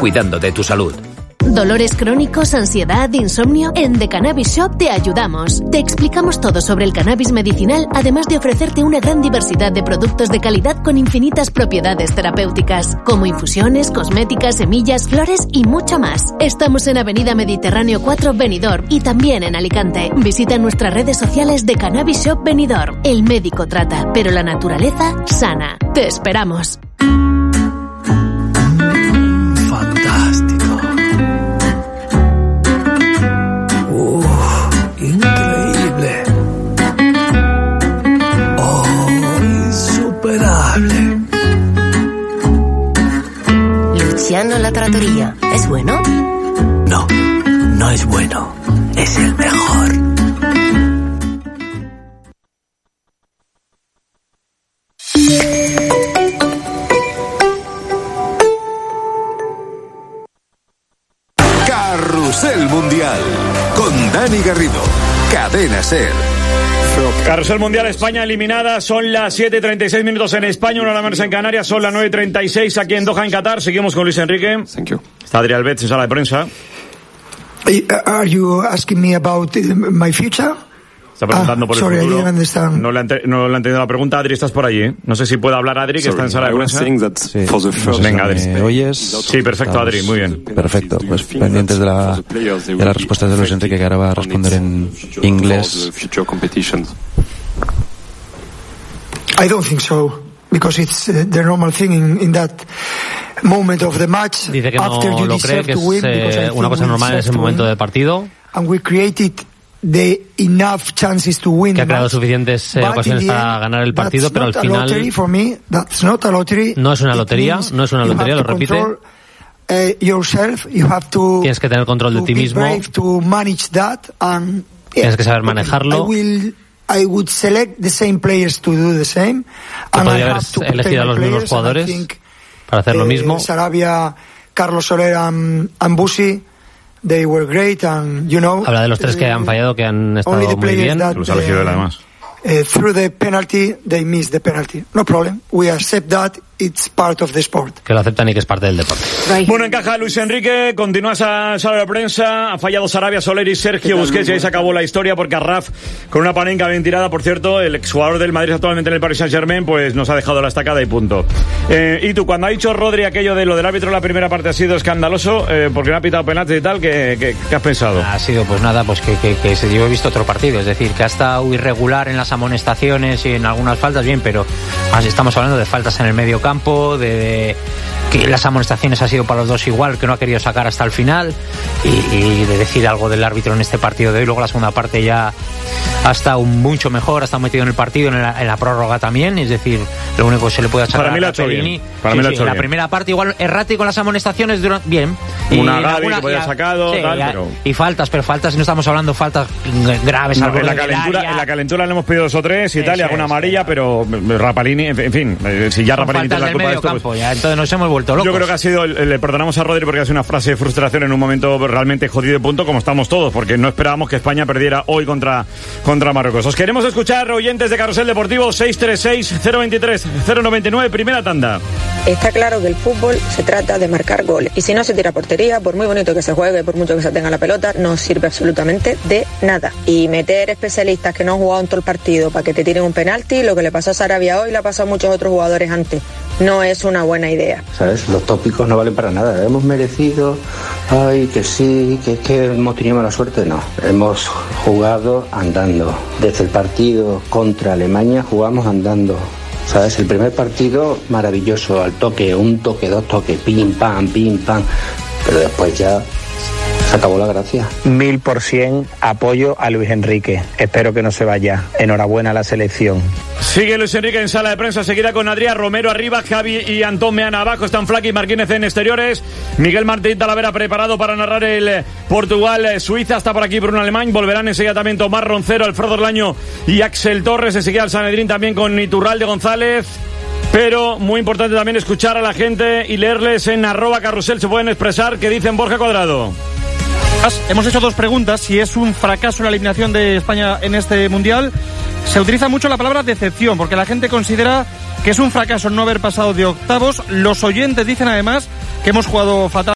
cuidando de tu salud. ¿Dolores crónicos, ansiedad, insomnio? En The Cannabis Shop te ayudamos. Te explicamos todo sobre el cannabis medicinal, además de ofrecerte una gran diversidad de productos de calidad con infinitas propiedades terapéuticas, como infusiones, cosméticas, semillas, flores y mucho más. Estamos en Avenida Mediterráneo 4, Benidorm, y también en Alicante. Visita nuestras redes sociales de Cannabis Shop Benidorm. El médico trata, pero la naturaleza sana. Te esperamos. Increíble. Oh, insuperable. Luciano La Trattoria, ¿es bueno? No, no es bueno. Es el mejor. Carrusel Mundial con Dani Garrido, Cadena SER. Carrusel Mundial, España eliminada. Son las 7:36 minutos en España, 1 hora menos en Canarias. Son las 9:36 aquí en Doha, en Qatar. Seguimos con Luis Enrique. Está Adrián Albets en sala de prensa. Are you asking me about my future? Está preguntando por el futuro. I didn't understand. No le ha entendido la pregunta. Adri, estás por allí, ¿eh? No sé si puede hablar Adri, que está en sala de prensa. Sí. Venga, Adri. ¿Me oyes? Sí, perfecto, Adri, muy bien. Perfecto, pues pendientes de las respuestas de Luis Enrique, que ahora va a responder en inglés. I don't think so, because it's the normal thing in that moment of the match. Dice que no lo cree, que es una cosa normal en ese momento del partido. And we created enough chances to win, que ha creado suficientes ocasiones para ganar el partido, pero al final no es una lotería, lo repite. Tienes que tener control de ti mismo, tienes que saber manejarlo. I would select the same players to do the same. Podría haber elegido a los mismos jugadores para hacer lo mismo. Sarabia, Carlos Soler and Busi. They were great, and habla de los tres que han fallado, que han estado muy bien. Los ha elegido él, además. Through the penalty, they missed the penalty. No problem. We accept that. It's part of the sport. Que lo aceptan y que es parte del deporte. Bueno, encaja Luis Enrique, continúa esa sala de prensa, ha fallado Sarabia, Soler y Sergio Busquets, y ahí se acabó la historia, porque Arraf, con una panenca bien tirada, por cierto, el exjugador del Madrid actualmente en el Paris Saint-Germain, pues nos ha dejado la estacada y punto. Y tú, cuando ha dicho Rodri aquello de lo del árbitro en la primera parte ha sido escandaloso, porque no ha pitado penalti y tal, ¿qué has pensado? Ha sido, pues nada, pues que yo he visto otro partido, es decir, que ha estado irregular en las amonestaciones y en algunas faltas, bien, pero estamos hablando de faltas en el medio campo, de que las amonestaciones ha sido para los dos igual, que no ha querido sacar hasta el final, y de decir algo del árbitro en este partido de hoy. Luego la segunda parte ya ha estado mucho mejor, ha estado metido en el partido, en la prórroga también, es decir, lo único que se le puede achacar para mí a Pellegrini. La primera parte igual errático en las amonestaciones, bien. Una Gavi que podía haber sacado, pero... Y faltas, no estamos hablando de faltas graves. No, en la calentura le hemos pedido 2 o 3 y tal, y alguna amarilla, pero Rapalini, en fin, si ya Rapalini tiene la culpa de esto, campo, pues... ya, entonces nos hemos vuelto locos. Yo creo que ha sido, le perdonamos a Rodri porque ha sido una frase de frustración en un momento realmente jodido de punto, como estamos todos, porque no esperábamos que España perdiera hoy contra Marruecos. Os queremos escuchar, oyentes de Carrusel Deportivo, 636-023-099, primera tanda. Está claro que el fútbol se trata de marcar goles, y si no se tira a portería, por muy bonito que se juegue, por mucho que se tenga la pelota, no sirve absolutamente de nada. Y meter especialistas que no han jugado en todo el partido para que te tiren un penalti, lo que le pasó a Sarabia hoy le ha pasado a muchos otros jugadores antes. No es una buena idea. ¿Sabes? Los tópicos no valen para nada. Hemos merecido, ay, que sí, que hemos tenido mala suerte. No, hemos jugado andando. Desde el partido contra Alemania jugamos andando. ¿Sabes? El primer partido maravilloso, al toque, un toque, 2 toques, pim, pam, pero después ya se acabó la gracia. 1000% apoyo a Luis Enrique. Espero que no se vaya. Enhorabuena a la selección. Sigue Luis Enrique en sala de prensa, seguida con Adrián Romero arriba, Javi y Antón Meana abajo, están Flaky y Marquínez en exteriores, Miguel Martín Talavera preparado para narrar el Portugal-Suiza, está por aquí Bruno Alemán, volverán enseguida también Tomás Roncero, Alfredo Orlaño y Axel Torres, enseguida el Sanedrín también con Iturralde González. Pero muy importante también escuchar a la gente y leerles en @carrusel, se pueden expresar, que dicen Borja Cuadrado. Hemos hecho 2 preguntas. Si es un fracaso la eliminación de España en este Mundial. Se utiliza mucho la palabra decepción, porque la gente considera que es un fracaso no haber pasado de octavos. Los oyentes dicen además que hemos jugado fatal.